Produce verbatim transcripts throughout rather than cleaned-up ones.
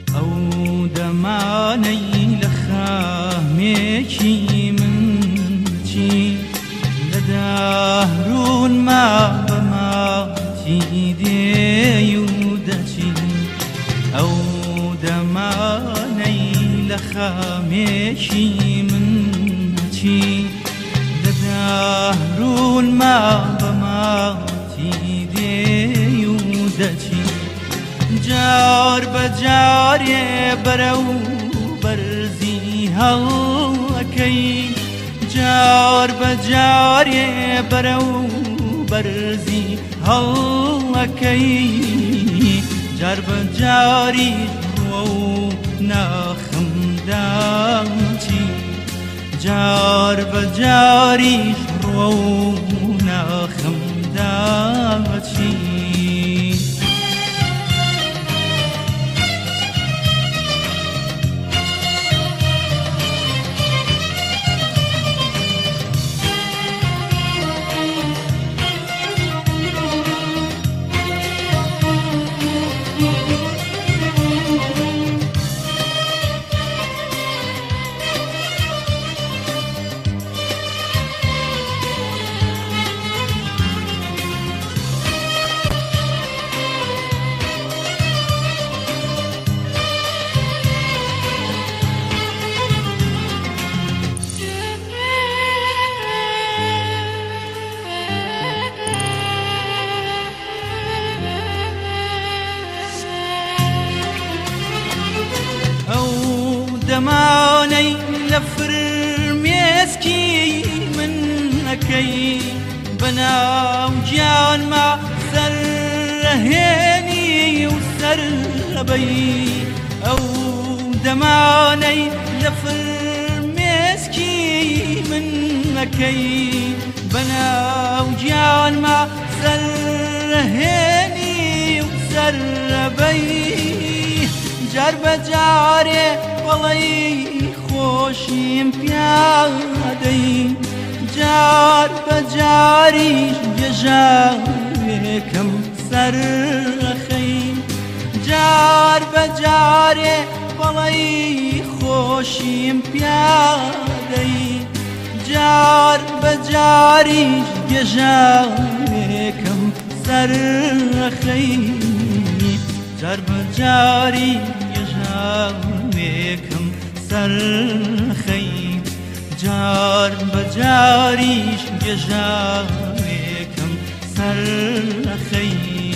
ئەو دەمانەی لە خامێکی من بچی لە داهرون ما بەماتی دێی و دەچی ئەو دەمانەی لە خامێکی من بچی لە داهرون ما بەماتی دێی و دەچی جار بەجارێ بەرە و بەرزی هەڵەکەی جار بەجارێ بەرە و بەرزی هەڵەکەی جار بەجاری ڕوە و ناخمداچی جار بەجاری ڕوە و ناخمداچی دەمانەی لە فرمێسکی من ئەکەی بەناو گیانما سەرڕەهێنی و سەرڕەبەی ئەو دەمانەی لە فرمێسکی من ئەکەی بەناو گیانما سەرڕەهێنی و سەرڕەبەی جار بەجارێ وەڵی خۆشیم پیادەی جار بەجاریش گێژاوێکم سەرڕەخەی جار بەجارێ وەڵی خۆشیم پیادەی جار بەجاریش گێژاوێکم سەرڕەخەی جار بەجاری گێژاوێکم سەرڕەخەی جار بەجاریش گێژاوێکم سەرڕەخەی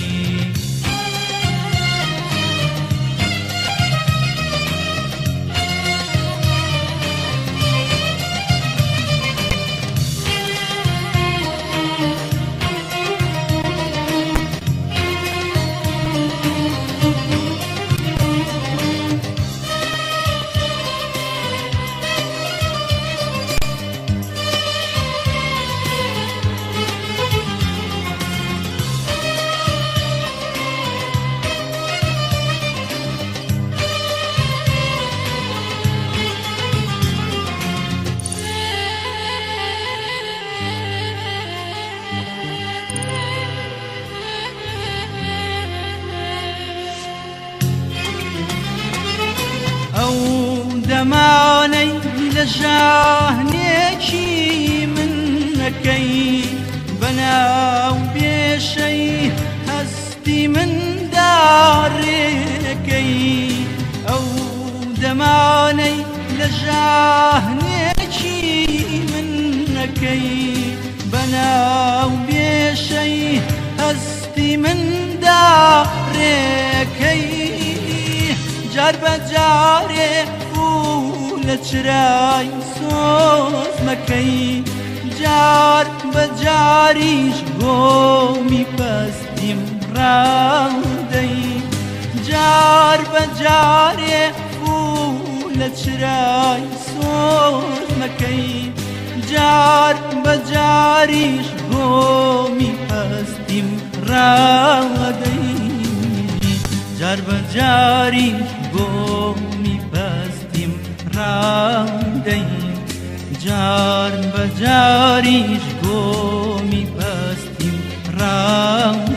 ئەو دەمانەی لە ژاهنێکی من ئەکەی بەناو بێشەی هەستی مندا ڕێکەی ئەو دەمانەی لە ژاهنێکی من ئەکەی بەناو بێشەی هەستی مندا ڕێکەی جار بەجارێ و لە چرای سۆز مەکەی جار بەجاریش گۆمی پەستیم ڕاودەی جار بەجارێ و لە چرای سۆز مەکەی جار بەجاریش گۆمی پەستیم ڕاودەی جار بەجاریش گۆمی پەستیم ڕاودەی جار بەجاریش گۆمی پەستیم ڕاودەی